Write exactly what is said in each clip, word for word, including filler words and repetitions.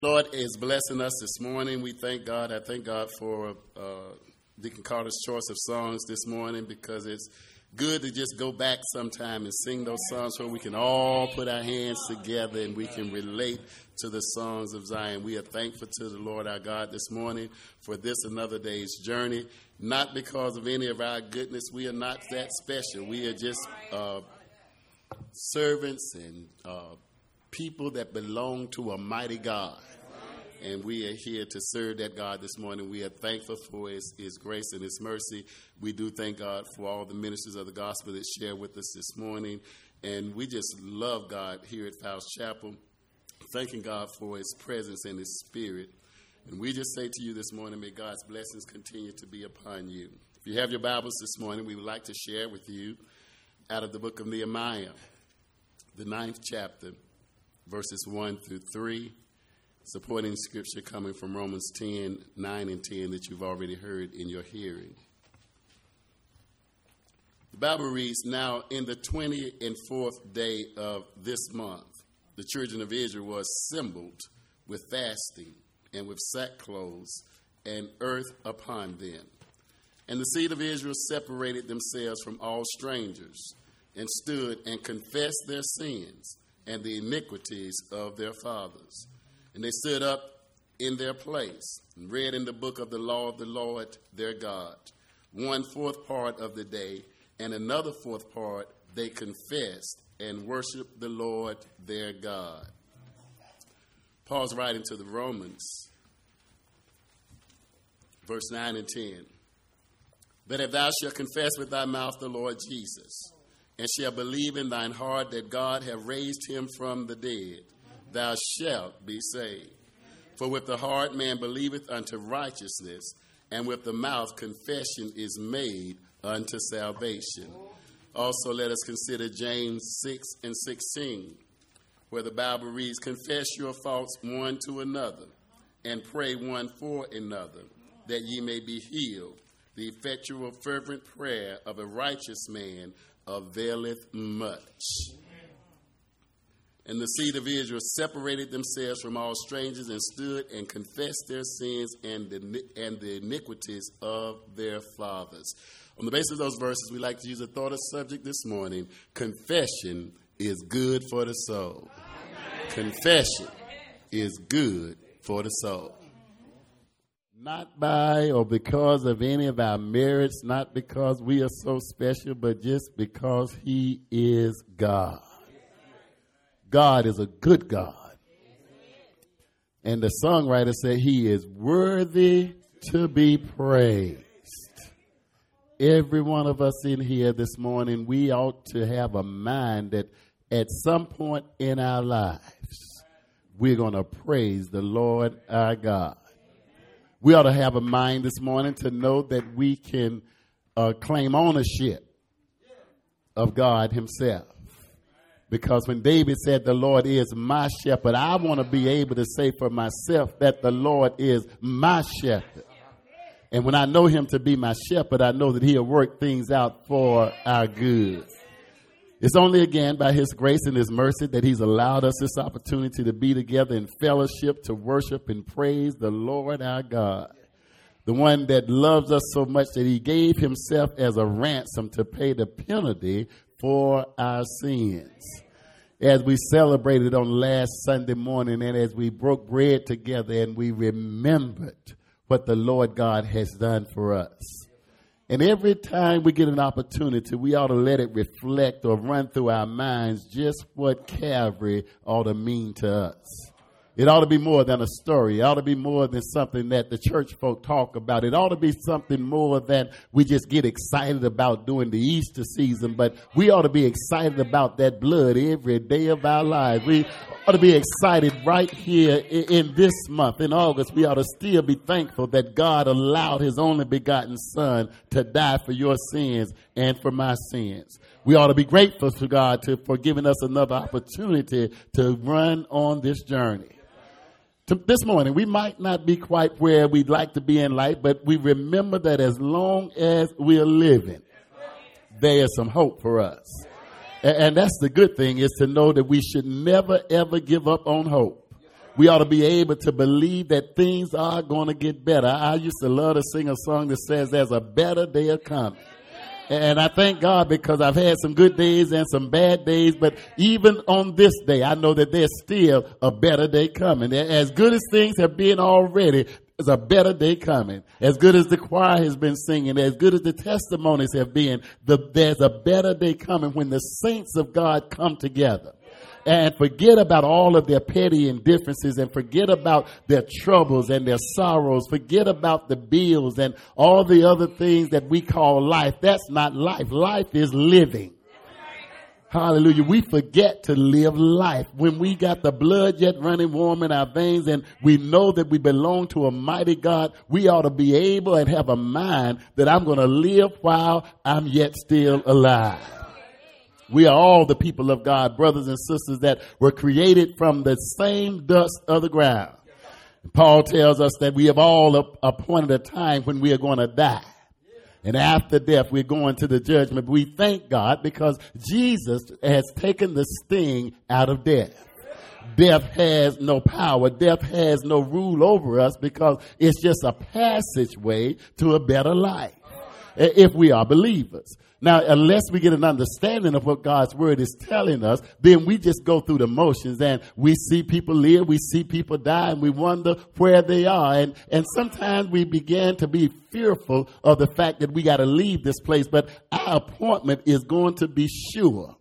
Lord is blessing us this morning. We thank God. I thank God for uh, Deacon Carter's choice of songs this morning, because it's good to just go back sometime and sing those songs where we can all put our hands together and we can relate to the songs of Zion. We are thankful to the Lord our God this morning for this another day's journey, not because of any of our goodness. We are not that special. We are just uh, servants and uh, people that belong to a mighty God. And we are here to serve that God this morning. We are thankful for his, his grace and his mercy. We do thank God for all the ministers of the gospel that share with us this morning. And we just love God here at Fowles Chapel, thanking God for his presence and his spirit. And we just say to you this morning, may God's blessings continue to be upon you. If you have your Bibles this morning, we would like to share with you out of the book of Nehemiah, the ninth chapter, verses one through three. Supporting scripture coming from Romans ten, nine and ten that you've already heard in your hearing. The Bible reads, "Now in the twentieth and fourth day of this month, the children of Israel were assembled with fasting and with sackcloth and earth upon them. And the seed of Israel separated themselves from all strangers and stood and confessed their sins and the iniquities of their fathers. And they stood up in their place and read in the book of the law of the Lord their God. One fourth part of the day and another fourth part they confessed and worshiped the Lord their God." Paul's writing to the Romans, verse nine and ten. "But if thou shalt confess with thy mouth the Lord Jesus, and shalt believe in thine heart that God hath raised him from the dead, thou shalt be saved. For with the heart man believeth unto righteousness, and with the mouth confession is made unto salvation." Also let us consider James six and sixteen, where the Bible reads, "Confess your faults one to another, and pray one for another, that ye may be healed. The effectual fervent prayer of a righteous man availeth much." And the seed of Israel separated themselves from all strangers and stood and confessed their sins and the, and the iniquities of their fathers. On the basis of those verses, we like to use a thought of subject this morning. Confession is good for the soul. Confession is good for the soul. Not by or because of any of our merits, not because we are so special, but just because he is God. God is a good God. And the songwriter said he is worthy to be praised. Every one of us in here this morning, we ought to have a mind that at some point in our lives, we're going to praise the Lord our God. We ought to have a mind this morning to know that we can uh, claim ownership of God himself. Because when David said the Lord is my shepherd, I want to be able to say for myself that the Lord is my shepherd. And when I know him to be my shepherd, I know that he'll work things out for our good. It's only again by his grace and his mercy that he's allowed us this opportunity to be together in fellowship, to worship and praise the Lord our God. The one that loves us so much that he gave himself as a ransom to pay the penalty for our sins. As we celebrated on last Sunday morning and as we broke bread together and we remembered what the Lord God has done for us. And every time we get an opportunity, we ought to let it reflect or run through our minds just what Calvary ought to mean to us. It ought to be more than a story. It ought to be more than something that the church folk talk about. It ought to be something more than we just get excited about during the Easter season. But we ought to be excited about that blood every day of our lives. We ought to be excited right here in this month, in August. We ought to still be thankful that God allowed his only begotten son to die for your sins and for my sins. We ought to be grateful to God to, for giving us another opportunity to run on this journey. This morning, we might not be quite where we'd like to be in life, but we remember that as long as we're living, there is some hope for us. And that's the good thing, is to know that we should never, ever give up on hope. We ought to be able to believe that things are going to get better. I used to love to sing a song that says there's a better day coming. And I thank God because I've had some good days and some bad days, but even on this day, I know that there's still a better day coming. As good as things have been already, there's a better day coming. As good as the choir has been singing, as good as the testimonies have been, the, there's a better day coming when the saints of God come together. And forget about all of their petty indifferences and forget about their troubles and their sorrows. Forget about the bills and all the other things that we call life. That's not life. Life is living. Hallelujah. We forget to live life when we got the blood yet running warm in our veins and we know that we belong to a mighty God. We ought to be able and have a mind that I'm going to live while I'm yet still alive. We are all the people of God, brothers and sisters that were created from the same dust of the ground. Paul tells us that we have all appointed a time when we are going to die. And after death, we're going to the judgment. We thank God because Jesus has taken the sting out of death. Death has no power. Death has no rule over us because it's just a passageway to a better life if we are believers. Now, unless we get an understanding of what God's word is telling us, then we just go through the motions and we see people live, we see people die, and we wonder where they are. And, and sometimes we begin to be fearful of the fact that we got to leave this place, but our appointment is going to be sure.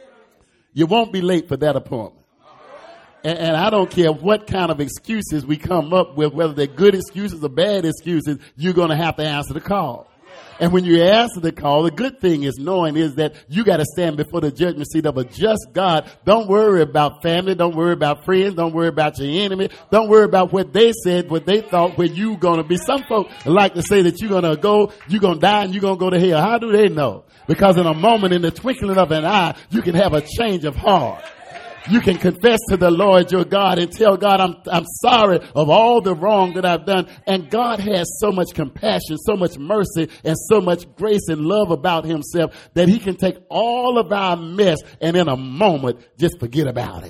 You won't be late for that appointment. And, and I don't care what kind of excuses we come up with, whether they're good excuses or bad excuses, you're going to have to answer the call. And when you answer the call, the good thing is knowing is that you got to stand before the judgment seat of a just God. Don't worry about family. Don't worry about friends. Don't worry about your enemy. Don't worry about what they said, what they thought, where you going to be. Some folks like to say that you're going to go, you're going to die, and you're going to go to hell. How do they know? Because in a moment, in the twinkling of an eye, you can have a change of heart. You can confess to the Lord your God and tell God, I'm, I'm sorry of all the wrong that I've done. And God has so much compassion, so much mercy, and so much grace and love about himself that he can take all of our mess and in a moment just forget about it.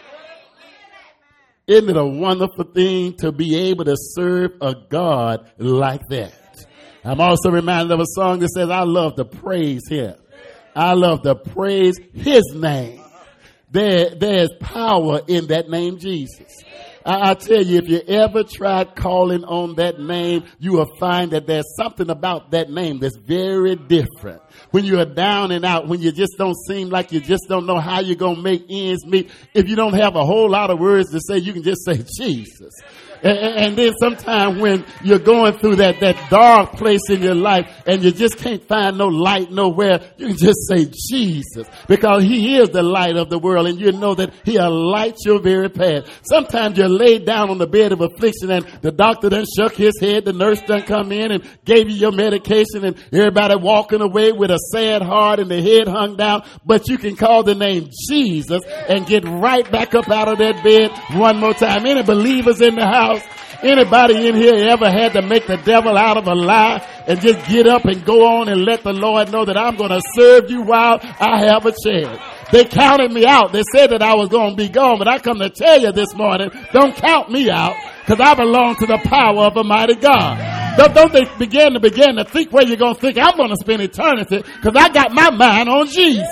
Isn't it a wonderful thing to be able to serve a God like that? I'm also reminded of a song that says, I love to praise him. I love to praise his name. There, there's power in that name, Jesus. I, I tell you, if you ever tried calling on that name, you will find that there's something about that name that's very different. When you are down and out, when you just don't seem like you just don't know how you're going to make ends meet, if you don't have a whole lot of words to say, you can just say Jesus. And, and then sometimes when you're going through that, that dark place in your life and you just can't find no light nowhere, you can just say Jesus, because he is the light of the world and you know that he'll light your very path. Sometimes you're laid down on the bed of affliction and the doctor done shook his head, the nurse done come in and gave you your medication and everybody walking away with a sad heart and the head hung down, but you can call the name Jesus and get right back up out of that bed one more time. Any believers in the house? Anybody in here ever had to make the devil out of a lie and just get up and go on and let the Lord know that I'm going to serve you while I have a chance? They counted me out. They said that I was going to be gone, but I come to tell you this morning, don't count me out, because I belong to the power of a mighty God. Don't, don't they begin to begin to think where you're going to think I'm going to spend eternity, because I got my mind on Jesus.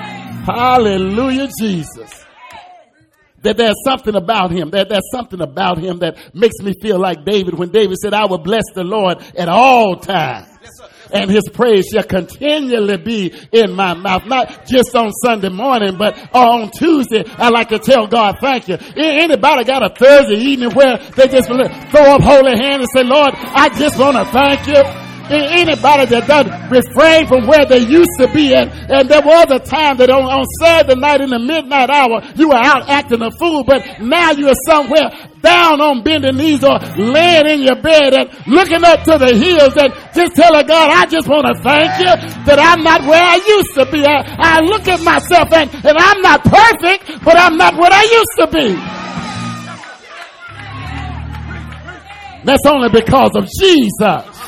Hallelujah, Jesus. That there's something about him, that there's something about him that makes me feel like David when David said, I will bless the Lord at all times. And his praise shall continually be in my mouth. Not just on Sunday morning, but on Tuesday, I like to tell God, thank you. Anybody got a Thursday evening where they just throw up holy hands and say, Lord, I just want to thank you? Anybody that doesn't refrain from where they used to be at. And there was a time that on, on Saturday night in the midnight hour, you were out acting a fool, but now you are somewhere down on bending knees or laying in your bed and looking up to the hills and just telling God, I just want to thank you that I'm not where I used to be. I, I look at myself and, and I'm not perfect, but I'm not what I used to be. That's only because of Jesus.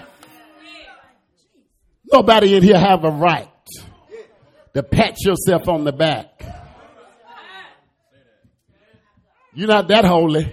Nobody in here have a right to pat yourself on the back. You're not that holy.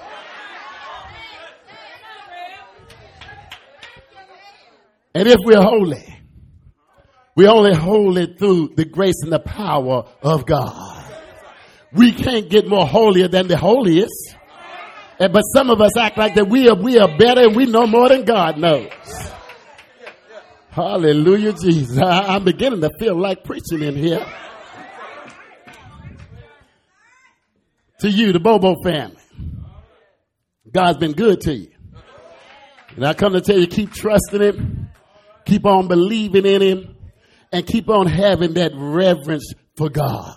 And if we're holy, we're only holy through the grace and the power of God. We can't get more holier than the holiest. And, but some of us act like that we are, we are better and we know more than God knows. Hallelujah, Jesus. I, I'm beginning to feel like preaching in here. To you, the Bobo family. God's been good to you. And I come to tell you, keep trusting him. Keep on believing in him. And keep on having that reverence for God.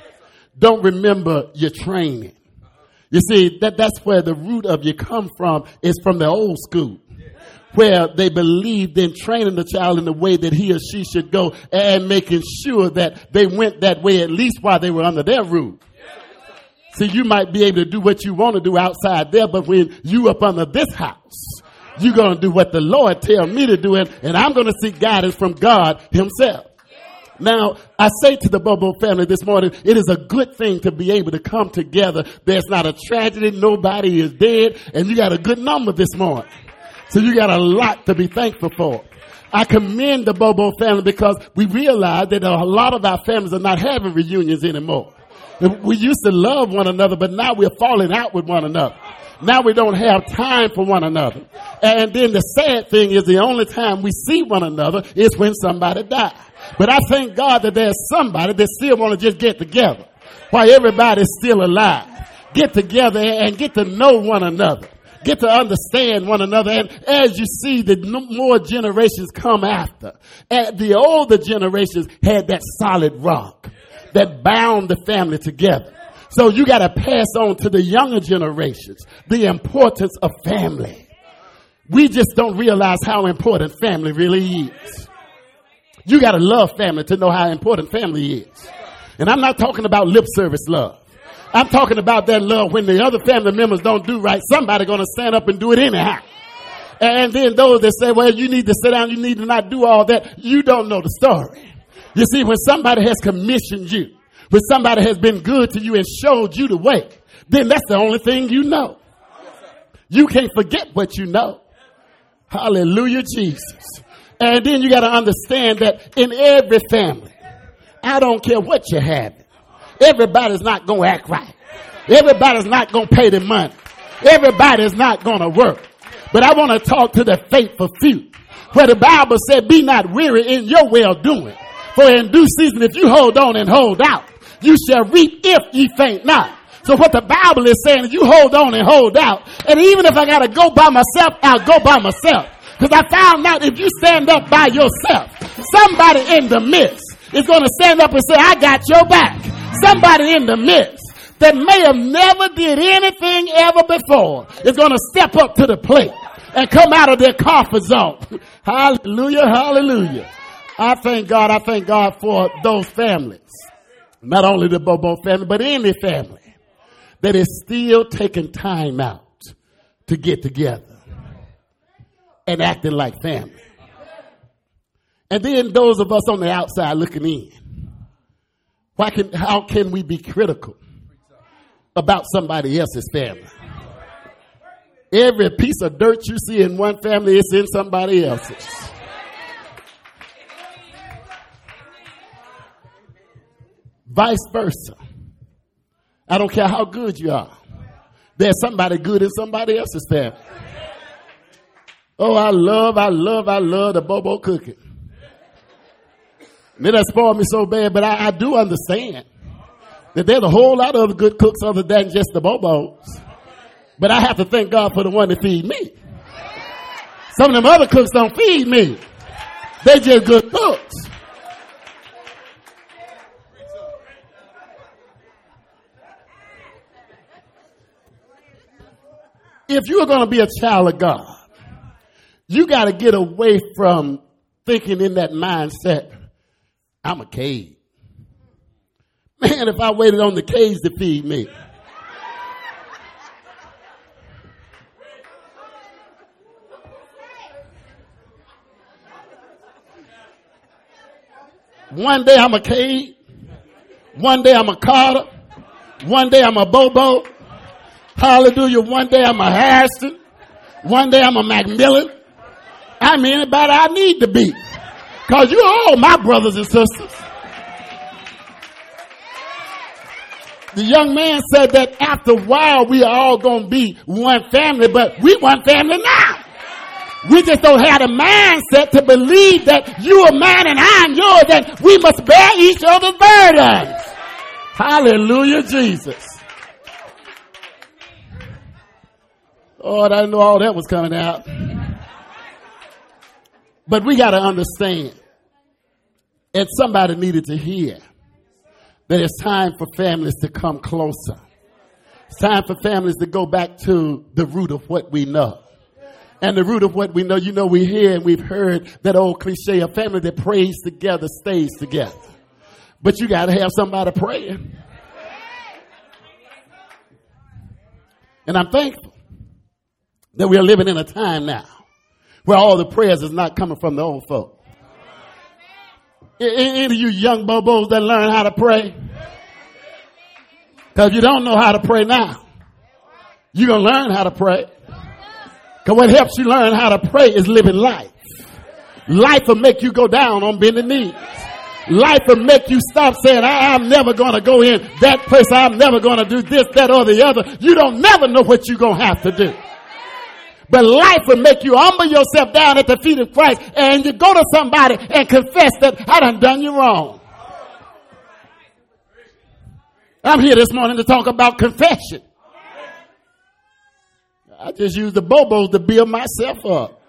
Don't remember your training. You see, that, that's where the root of you come from, is from the old school, where they believed in training the child in the way that he or she should go and making sure that they went that way at least while they were under their roof. See, you might be able to do what you want to do outside there, but when you up under this house, you're going to do what the Lord tell me to do, and, and I'm going to seek guidance from God himself. Now, I say to the Bobo family this morning, it is a good thing to be able to come together. There's not a tragedy. Nobody is dead. And you got a good number this morning. So you got a lot to be thankful for. I commend the Bobo family because we realize that a lot of our families are not having reunions anymore. We used to love one another, but now we're falling out with one another. Now we don't have time for one another. And then the sad thing is the only time we see one another is when somebody dies. But I thank God that there's somebody that still want to just get together while everybody's still alive. Get together and get to know one another. Get to understand one another. And as you see, the more generations come after. And the older generations had that solid rock that bound the family together. So you got to pass on to the younger generations the importance of family. We just don't realize how important family really is. You got to love family to know how important family is. And I'm not talking about lip service love. I'm talking about that love when the other family members don't do right. Somebody going to stand up and do it anyhow. And then those that say, well, you need to sit down. You need to not do all that. You don't know the story. You see, when somebody has commissioned you, when somebody has been good to you and showed you the way, then that's the only thing you know. You can't forget what you know. Hallelujah, Jesus. And then you got to understand that in every family, I don't care what you have, everybody's not going to act right. Everybody's not going to pay the money. Everybody's not going to work. But I want to talk to the faithful few, where the Bible said, be not weary in your well-doing. For in due season, if you hold on and hold out, you shall reap if ye faint not. So what the Bible is saying is you hold on and hold out. And even if I got to go by myself, I'll go by myself. Because I found out if you stand up by yourself, somebody in the midst is going to stand up and say, I got your back. Somebody in the midst that may have never did anything ever before is going to step up to the plate and come out of their comfort zone. Hallelujah, hallelujah. I thank God, I thank God for those families. Not only the Bobo family, but any family that is still taking time out to get together and acting like family. And then those of us on the outside looking in. Why can, how can we be critical about somebody else's family? Every piece of dirt you see in one family is in somebody else's. Vice versa. I don't care how good you are. There's somebody good in somebody else's family. Oh, I love, I love, I love the Bobo cooking. It done spoiled me so bad, but I, I do understand that there's a whole lot of other good cooks other than just the Bobos. But I have to thank God for the one that feed me. Some of them other cooks don't feed me. They just good cooks. If you're going to be a child of God, you got to get away from thinking in that mindset, I'm a cage. Man, if I waited on the cage to feed me. One day I'm a cage. One day I'm a Carter. One day I'm a Bobo. Hallelujah. One day I'm a Harrison. One day I'm a Macmillan. I'm anybody I need to be. Because you're all my brothers and sisters. The young man said that after a while we are all going to be one family, but we one family now. We just don't have the mindset to believe that you are mine and I'm yours, and we must bear each other's burdens. Hallelujah, Jesus. Lord, I didn't know all that was coming out. But we got to understand, and somebody needed to hear, that it's time for families to come closer. It's time for families to go back to the root of what we know. And the root of what we know, you know, we hear and we've heard that old cliche, a family that prays together stays together. But you got to have somebody praying. And I'm thankful that we are living in a time now where all the prayers is not coming from the old folk. Any of you young bobos that learn how to pray? Because you don't know how to pray now. You're going to learn how to pray. Because what helps you learn how to pray is living life. Life will make you go down on bending knees. Life will make you stop saying, I, I'm never going to go in that place. I'm never going to do this, that, or the other. You don't never know what you're going to have to do. But life will make you humble yourself down at the feet of Christ, and you go to somebody and confess that I done done you wrong. I'm here this morning to talk about confession. I just use the bobos to build myself up.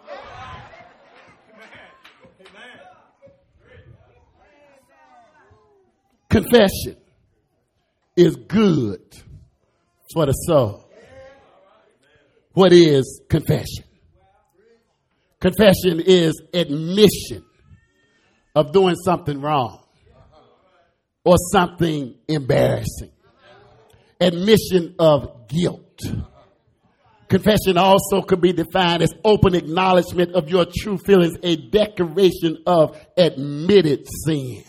Confession is good for the soul. What is confession? Confession is admission of doing something wrong or something embarrassing. Admission of guilt. Confession also could be defined as open acknowledgement of your true feelings, a declaration of admitted sin.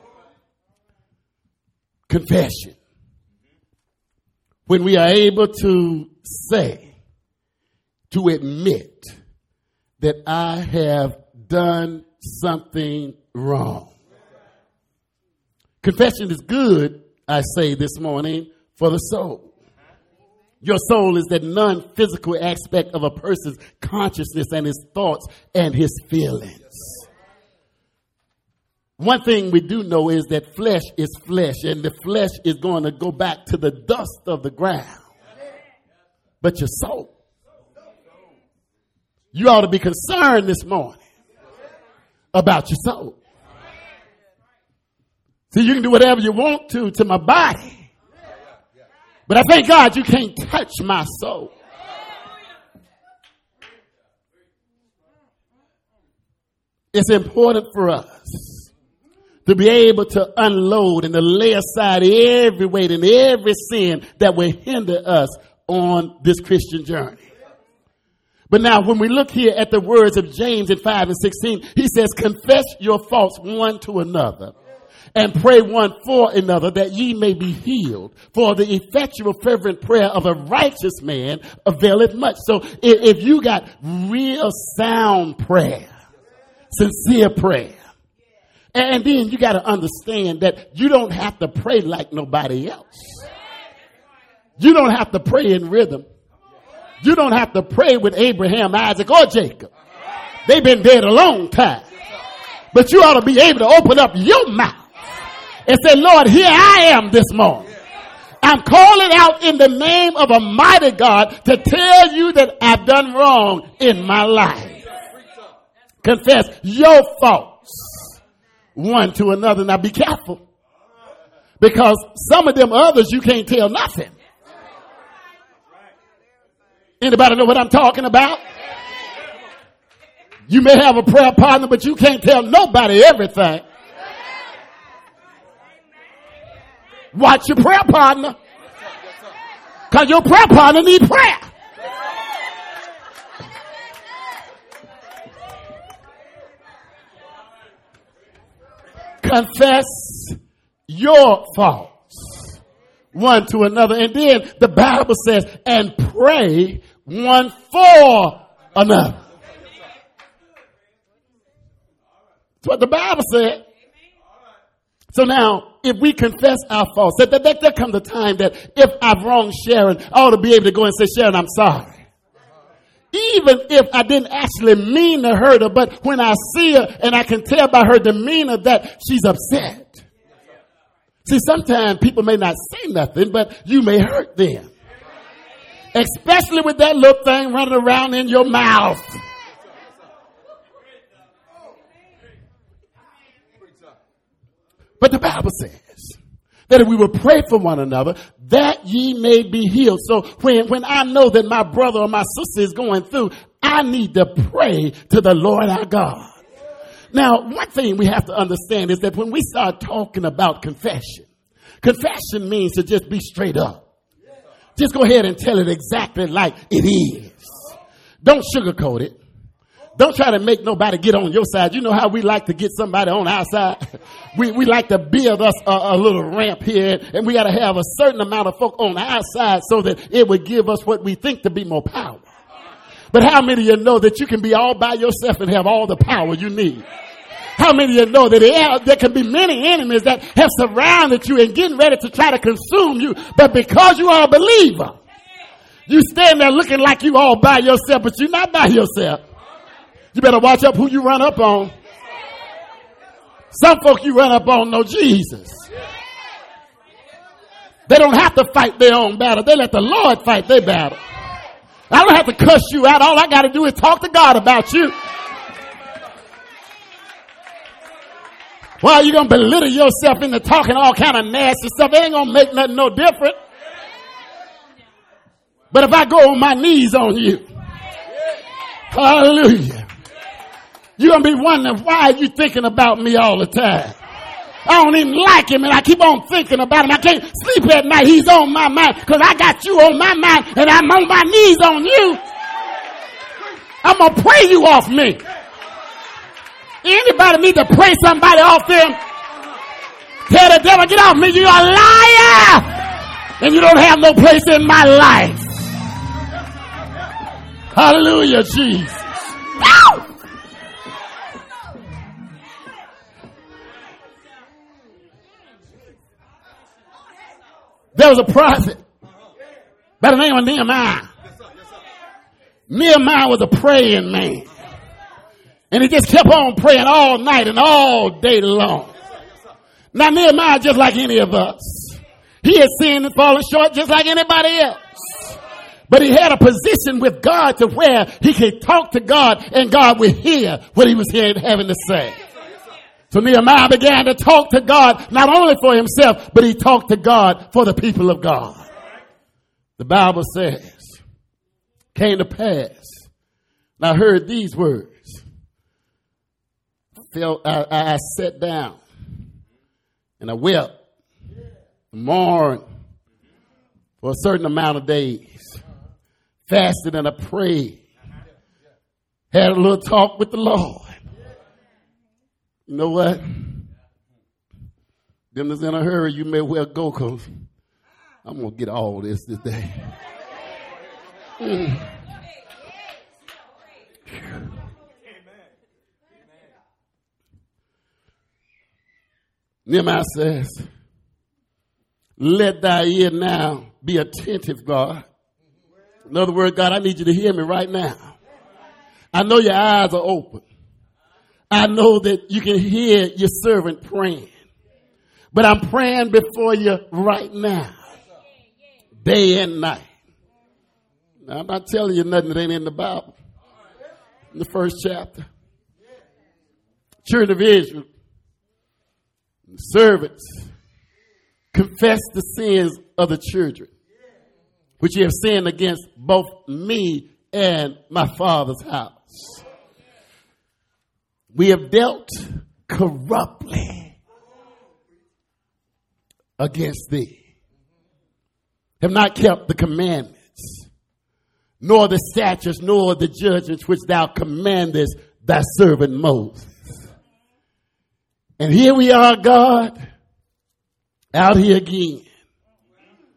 Confession. When we are able to say, to admit that I have done something wrong. Confession is good, I say this morning, for the soul. Your soul is that non-physical aspect of a person's consciousness and his thoughts and his feelings. One thing we do know is that flesh is flesh, and the flesh is going to go back to the dust of the ground. But your soul, you ought to be concerned this morning about your soul. See, you can do whatever you want to to my body, but I thank God you can't touch my soul. It's important for us to be able to unload and to lay aside every weight and every sin that will hinder us on this Christian journey. But now when we look here at the words of James in five and sixteen, he says, confess your faults one to another and pray one for another that ye may be healed. For the effectual fervent prayer of a righteous man availeth much. So if, if you got real sound prayer, sincere prayer, and then you got to understand that you don't have to pray like nobody else. You don't have to pray in rhythm. You don't have to pray with Abraham, Isaac, or Jacob. They've been dead a long time. But you ought to be able to open up your mouth and say, Lord, here I am this morning. I'm calling out in the name of a mighty God to tell you that I've done wrong in my life. Confess your faults one to another. Now be careful, because some of them others you can't tell nothing. Anybody know what I'm talking about? You may have a prayer partner, but you can't tell nobody everything. Watch your prayer partner, because your prayer partner needs prayer. Confess your faults one to another. And then the Bible says, and pray one for another. That's what the Bible said. So now, if we confess our faults, that, that, that there comes a time that if I've wronged Sharon, I ought to be able to go and say, Sharon, I'm sorry. Even if I didn't actually mean to hurt her, but when I see her and I can tell by her demeanor that she's upset. See, sometimes people may not say nothing, but you may hurt them. Especially with that little thing running around in your mouth. But the Bible says that if we will pray for one another, that ye may be healed. So when, when I know that my brother or my sister is going through, I need to pray to the Lord our God. Now, one thing we have to understand is that when we start talking about confession, confession means to just be straight up. Just go ahead and tell it exactly like it is. Don't sugarcoat it. Don't try to make nobody get on your side. You know how we like to get somebody on our side? We, we like to build us a, a little ramp here, and we got to have a certain amount of folk on our side so that it would give us what we think to be more power. But how many of you know that you can be all by yourself and have all the power you need? How many of you know that there, there can be many enemies that have surrounded you and getting ready to try to consume you, but because you are a believer, you stand there looking like you all by yourself, but you're not by yourself. You better watch up who you run up on. Some folk you run up on know Jesus. They don't have to fight their own battle. They let the Lord fight their battle. I don't have to cuss you out. All I got to do is talk to God about you. Why are you going to belittle yourself into talking all kind of nasty stuff? It ain't going to make nothing no different. But if I go on my knees on you, hallelujah, you're going to be wondering, why are you thinking about me all the time? I don't even like him, and I keep on thinking about him. I can't sleep at night. He's on my mind because I got you on my mind, and I'm on my knees on you. I'm going to pray you off me. Anybody need to pray somebody off them? Tell the devil, get off me. You're a liar, and you don't have no place in my life. Hallelujah, Jesus. Ow! There was a prophet by the name of Nehemiah. Nehemiah was a praying man. And he just kept on praying all night and all day long. Now Nehemiah, just like any of us, he had sinned and fallen short just like anybody else. But he had a position with God to where he could talk to God and God would hear what he was here having to say. So Nehemiah began to talk to God, not only for himself, but he talked to God for the people of God. The Bible says, came to pass, and I heard these words. Felt, I, I, I sat down, and I wept, and mourned for a certain amount of days, fasted and I prayed, had a little talk with the Lord. You know what? Them that's in a hurry, you may well go, because I'm going to get all this today. Mm. Nehemiah says, let thy ear now be attentive, God. In other words, God, I need you to hear me right now. I know your eyes are open. I know that you can hear your servant praying. But I'm praying before you right now, day and night. Now, I'm not telling you nothing that ain't in the Bible. In the first chapter, children of Israel, the servants confessed the sins of the children, which you have sinned against both me and my father's house. We have dealt corruptly against thee, have not kept the commandments, nor the statutes, nor the judgments which thou commandest thy servant Moses. And here we are, God, out here again,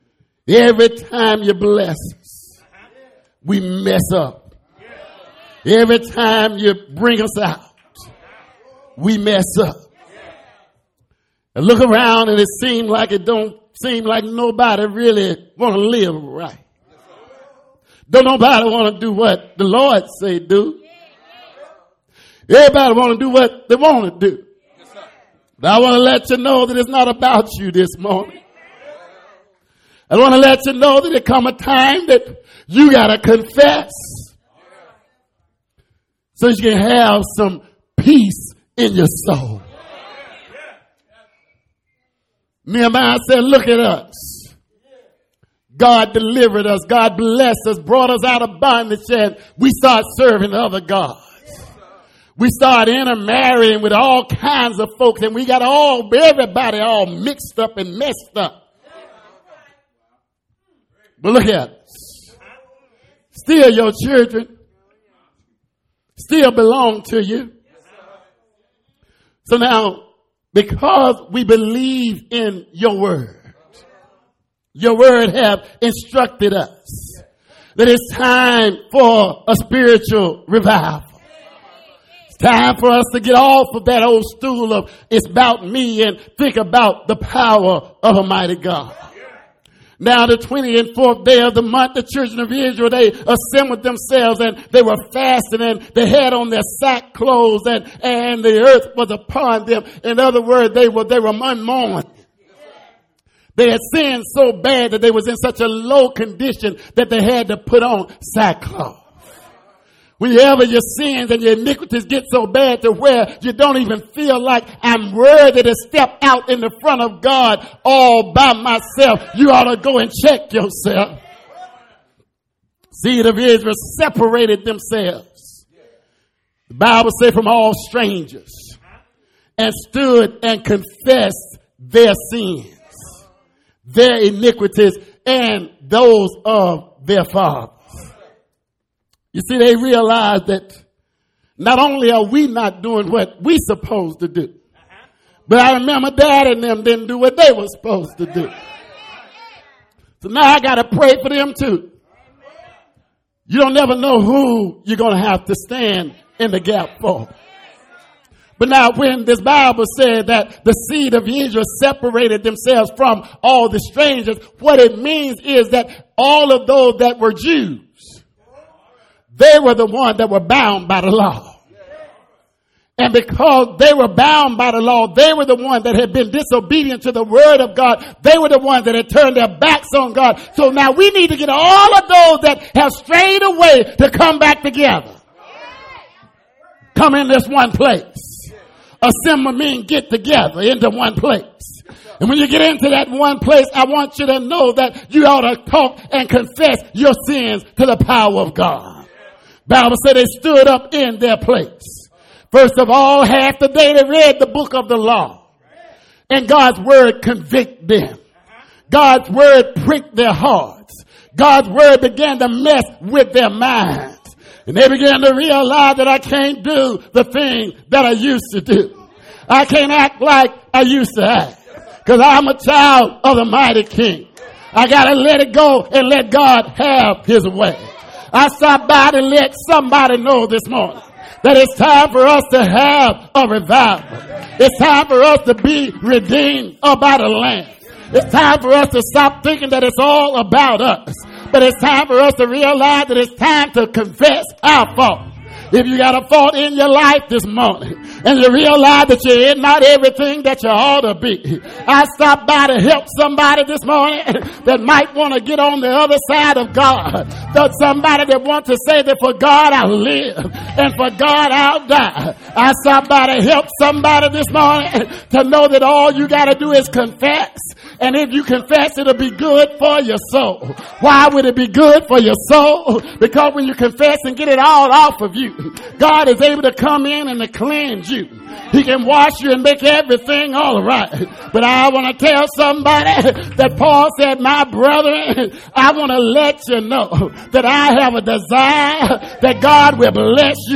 Every time you bless us, we mess up. Every time you bring us out, we mess up. And look around and it seems like it don't seem like nobody really want to live right. Don't nobody want to do what the Lord say do. Everybody want to do what they want to do. But I want to let you know that it's not about you this morning. I want to let you know that there come a time that you got to confess so you can have some peace in your soul. Nehemiah said, look at us. God delivered us. God blessed us, brought us out of bondage, and we start serving other gods. We start intermarrying with all kinds of folks, and we got all, everybody all mixed up and messed up. But look at us. Still your children. Still belong to you. So now, because we believe in your word, your word have instructed us that it's time for a spiritual revival. It's time for us to get off of that old stool of it's about me and think about the power of Almighty God. Now the twentieth and fourth day of the month, the children of Israel, they assembled themselves and they were fasting and they had on their sackcloths and, and the earth was upon them. In other words, they were, they were unmourned. They had sinned so bad that they was in such a low condition that they had to put on sackcloth. Whenever your sins and your iniquities get so bad to where you don't even feel like I'm worthy to step out in the front of God all by myself, you ought to go and check yourself. Seed of Israel separated themselves, the Bible says, from all strangers, and stood and confessed their sins, their iniquities, and those of their fathers. You see, they realized that not only are we not doing what we supposed to do, but I remember Dad and them didn't do what they were supposed to do. So now I got to pray for them too. You don't never know who you're going to have to stand in the gap for. But now when this Bible said that the seed of Israel separated themselves from all the strangers, what it means is that all of those that were Jews, they were the ones that were bound by the law. And because they were bound by the law, they were the ones that had been disobedient to the word of God. They were the ones that had turned their backs on God. So now we need to get all of those that have strayed away to come back together. Come in this one place. Assemble means get together into one place. And when you get into that one place, I want you to know that you ought to talk and confess your sins to the power of God. Bible said they stood up in their place. First of all, half the day they read the book of the law. And God's word convicted them. God's word pricked their hearts. God's word began to mess with their minds. And they began to realize that I can't do the thing that I used to do. I can't act like I used to act. Because I'm a child of the mighty King. I got to let it go and let God have his way. I stopped by to let somebody know this morning that it's time for us to have a revival. It's time for us to be redeemed by the Lamb. It's time for us to stop thinking that it's all about us. But it's time for us to realize that it's time to confess our fault. If you got a fault in your life this morning and you realize that you're not everything that you ought to be, I stopped by to help somebody this morning that might want to get on the other side of God. That somebody that wants to say that for God I'll live and for God I'll die. I stopped by to help somebody this morning to know that all you got to do is confess. And if you confess, it'll be good for your soul. Why would it be good for your soul? Because when you confess and get it all off of you, God is able to come in and to cleanse you. He can wash you and make everything all right. But I want to tell somebody that Paul said, my brother, I want to let you know that I have a desire that God will bless you.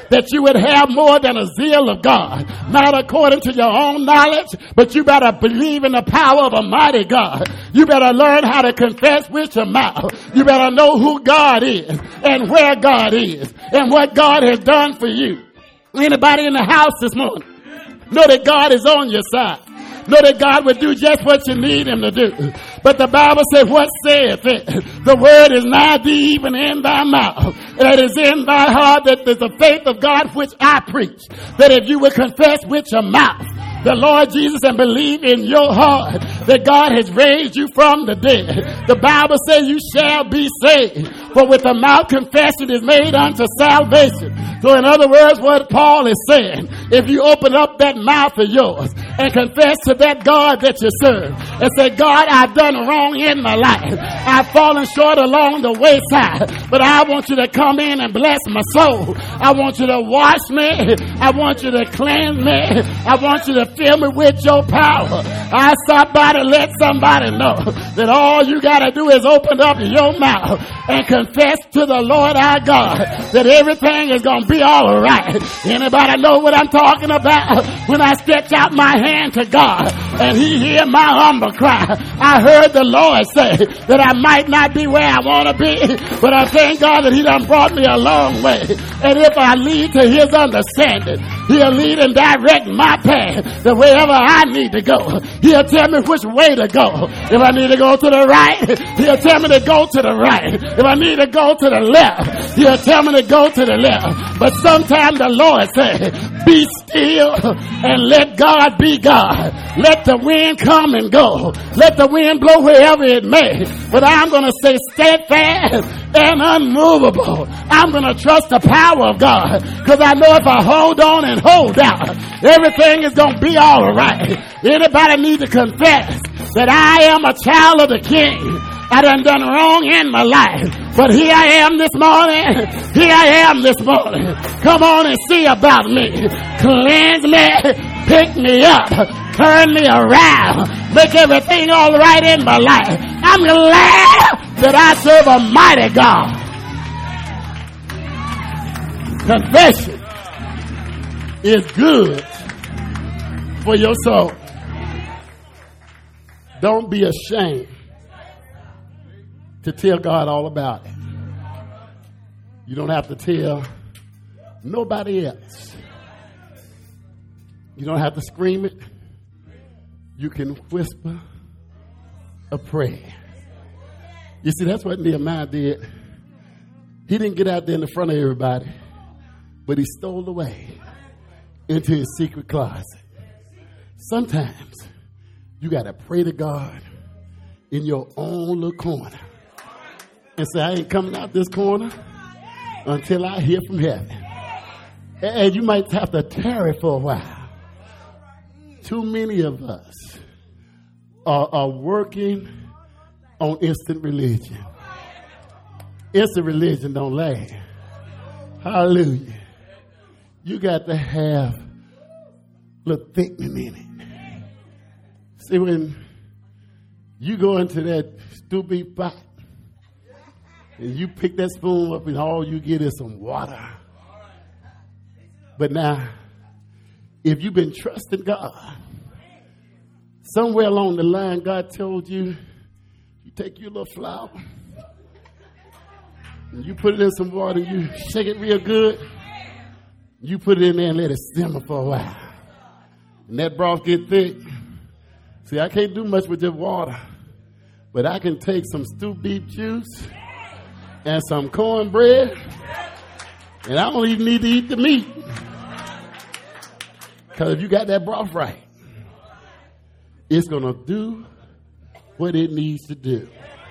that you would have more than a zeal of God, not according to your own knowledge, but you better believe in the power of a mighty God. You better learn how to confess with your mouth. You better know who God is and where God is and what God has done for you. Anybody in the house this morning know that God is on your side? Know that God will do just what you need him to do. But the Bible says, what saith it? The word is nigh thee, even in thy mouth. That is in thy heart, that is the faith of God which I preach. That if you will confess with your mouth the Lord Jesus and believe in your heart that God has raised you from the dead, the Bible says you shall be saved. For with the mouth confession is made unto salvation. So in other words, what Paul is saying, if you open up that mouth of yours and confess to that God that you serve and say, God, I've done wrong in my life. I've fallen short along the wayside, but I want you to come in and bless my soul. I want you to wash me. I want you to cleanse me. I want you to fill me with your power. I stop by to let somebody know that all you got to do is open up your mouth and confess to the Lord our God that everything is going to be all right. Anybody know what I'm talking about? When I stretch out my hand to God and he hear my humble cry, I heard the Lord say that I might not be where I want to be, but I thank God that he done brought me a long way. And if I lead to his understanding, he'll lead and direct my path the wherever I need to go. He'll tell me which way to go. If I need to go to the right, he'll tell me to go to the right. If I need to go to the left, he'll tell me to go to the left. But sometimes the Lord says, be still and let God be God. Let the wind come and go. Let the wind blow wherever it may. But I'm going to stay steadfast and unmovable. I'm going to trust the power of God, because I know if I hold on and hold out, everything is going to be all right. Anybody need to confess that I am a child of the King? I done done wrong in my life, but here I am this morning. Here I am this morning. Come on and see about me. Cleanse me, pick me up, turn me around, make everything all right in my life. I'm glad that I serve a mighty God. Confession is good for your soul. Don't be ashamed to tell God all about it. You don't have to tell nobody else. You don't have to scream it. You can whisper a prayer. You see, that's what Nehemiah did. He didn't get out there in the front of everybody, but he stole away into his secret closet. Sometimes you got to pray to God in your own little corner and say, I ain't coming out this corner until I hear from heaven. And you might have to tarry for a while. Too many of us are, are working on instant religion. Instant religion don't last. Hallelujah. You got to have a little thickening in it. See, when you go into that stupid pot and you pick that spoon up and all you get is some water. But now, if you've been trusting God, somewhere along the line, God told you, you take your little flour and you put it in some water, you shake it real good, you put it in there and let it simmer for a while. And that broth get thick. See, I can't do much with just water, but I can take some stewed beef juice and some cornbread, and I don't even need to eat the meat. Because if you got that broth right, it's going to do what it needs to do.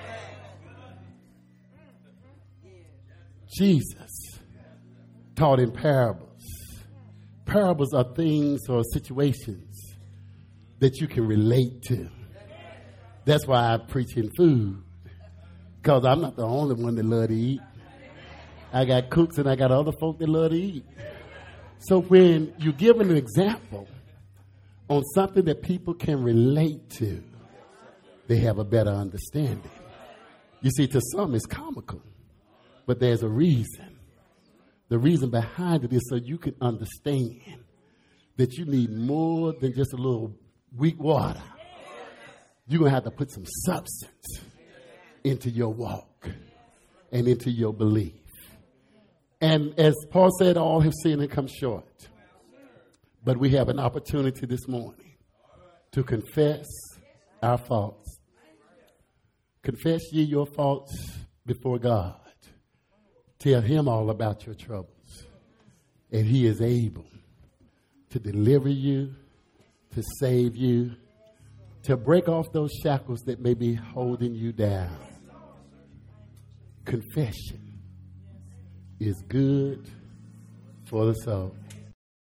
Jesus taught in parables. Parables are things or situations that you can relate to. That's why I preach in food, because I'm not the only one that love to eat. I got cooks and I got other folk that love to eat. So when you give an example on something that people can relate to, they have a better understanding. You see, to some it's comical, but there's a reason The reason behind it is so you can understand that you need more than just a little weak water. You're going to have to put some substance into your walk and into your belief. And as Paul said, all have sinned and come short. But we have an opportunity this morning to confess our faults. Confess ye your faults before God. Tell him all about your troubles. And he is able to deliver you, to save you, to break off those shackles that may be holding you down. Confession is good for the soul.